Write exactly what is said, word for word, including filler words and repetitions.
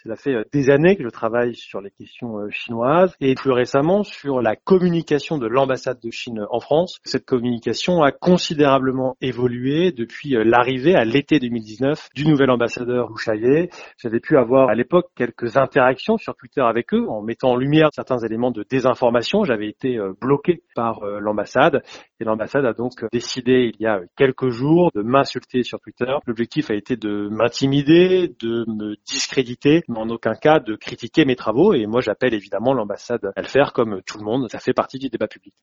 Ça fait des années que je travaille sur les questions chinoises et plus récemment sur la communication de l'ambassade de Chine en France. Cette communication a considérablement évolué depuis l'arrivée à l'été deux mille dix-neuf du nouvel ambassadeur Wu Xiaoye. J'avais pu avoir à l'époque quelques interactions sur Twitter avec eux en mettant en lumière certains éléments de désinformation. J'avais été bloqué par l'ambassade et l'ambassade a donc décidé il y a quelques jours de m'insulter sur Twitter. L'objectif a été de m'intimider, de me discréditer, mais en aucun cas de critiquer mes travaux et moi j'appelle évidemment l'ambassade à le faire comme tout le monde. Ça fait partie du débat public.